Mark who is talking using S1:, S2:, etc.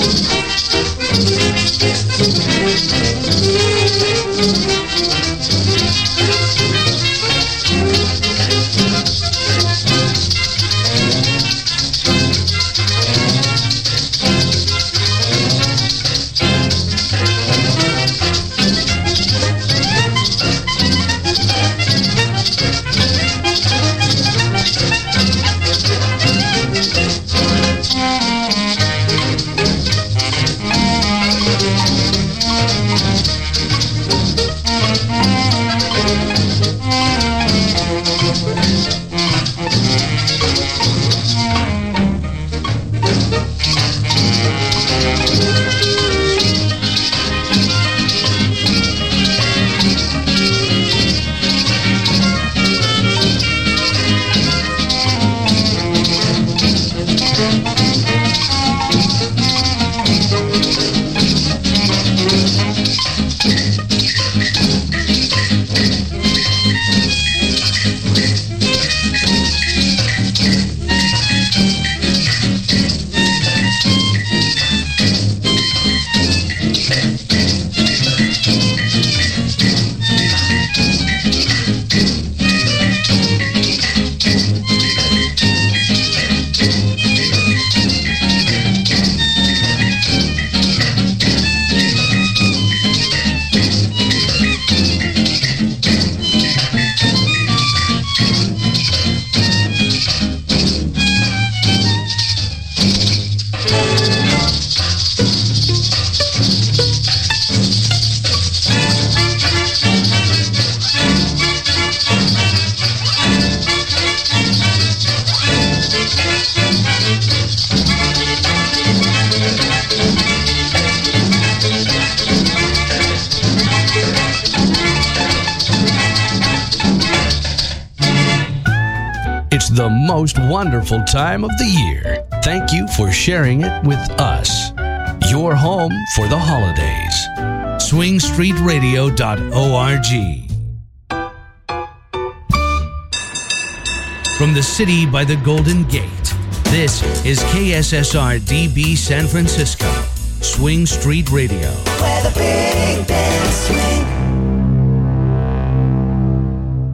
S1: The most wonderful time of the year. Thank you for sharing it with us. Your home for the holidays. swingstreetradio.org. From the city by the Golden Gate, this is KSSR DB San Francisco, Swing Street Radio.
S2: Where the big